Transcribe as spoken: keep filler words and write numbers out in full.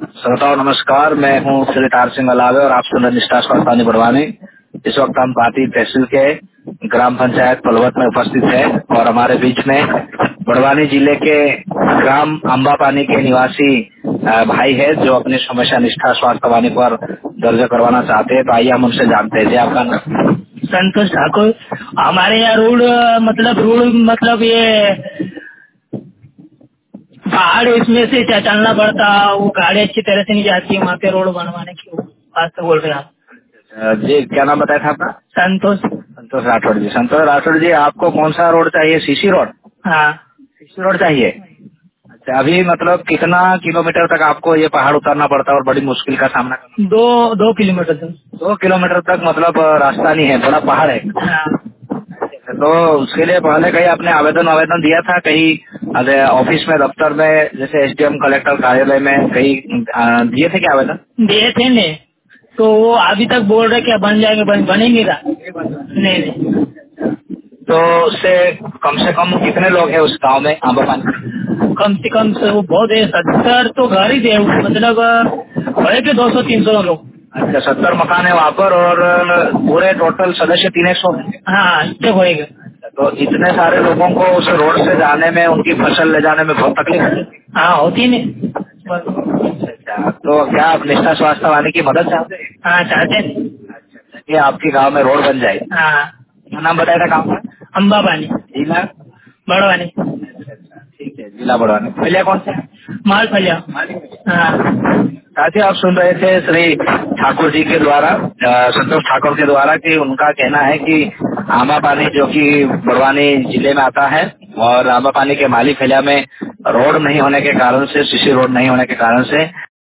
श्रोताओं नमस्कार, मैं हूँ श्री तार सिंह अलावे और आप सुन रहे निष्ठा स्वास्थ्य पानी बड़वानी। इस वक्त हम पाती तहसील के ग्राम पंचायत पलवत में उपस्थित है और हमारे बीच में बड़वानी जिले के ग्राम अम्बापानी के निवासी भाई है जो अपनी समस्या निष्ठा स्वास्थ्य पानी पर दर्ज करवाना चाहते हैं। तो आइए हम उनसे जानते हैं। जी आपका नाम? संतोष ठाकुर। हमारे यहाँ रोड मतलब रोड मतलब ये पहाड़ इसमें से चलना पड़ता, वो गाड़ी अच्छी तरह से नहीं जाती है वहाँ पे रोड बनवाने की बात तो बोल रहे हैं आप। जी क्या नाम बताया था आपका? संतोष संतोष राठौड़ जी। संतोष राठौड़ जी, आपको कौन सा रोड चाहिए? CC road? हाँ, सीसी रोड चाहिए। अच्छा, अभी मतलब कितना किलोमीटर तक आपको ये पहाड़ उतरना पड़ता है और बड़ी मुश्किल का सामना करना? दो दो किलोमीटर तक। दो किलोमीटर तक मतलब रास्ता नहीं है, बड़ा पहाड़ है। हाँ। तो उसके लिए पहले कहीं आपने आवेदन आवेदन दिया था कहीं ऑफिस में, दफ्तर में, जैसे एसडीएम कलेक्टर कार्यालय में कहीं दिए थे क्या आवेदन? दिए थे ने, तो वो अभी तक बोल रहे क्या बन जाएंगे, बन बनेंगे का नहीं नहीं। तो उससे कम से कम कितने लोग हैं उस गांव में अम्बापानी? कम से कम से वो बहुत है, सत्तर तो घर ही थे, मतलब है कि दो सौ तीन सौ लोग। अच्छा, सत्तर मकान है वहाँ पर और पूरे टोटल सदस्य तीन एक सौ? हाँ, इतने होएगा। तो इतने सारे लोगों को उस रोड से जाने में, उनकी फसल ले जाने में बहुत तकलीफ होती है। हाँ, होती नहीं। अच्छा, तो क्या आप निष्ठा स्वास्थ्य वाले की मदद चाहते हैं? हाँ, चाहते हैं। अच्छा, ये आपके गांव में रोड बन जाए। हाँ। क्या नाम बताया था गाँव का? अम्बापानी, जिला बड़वानी। ठीक है, जिला बड़वानी। फलिया कौन सा है? माल फलिया। हाँ। साथी आप सुन रहे थे श्री ठाकुर जी के द्वारा, अ, संतोष ठाकुर के द्वारा कि उनका कहना है कि आमापानी जो कि बड़वानी जिले में आता है और आमापानी के माली फलिया में रोड नहीं होने के कारण से, सीसी रोड नहीं होने के कारण से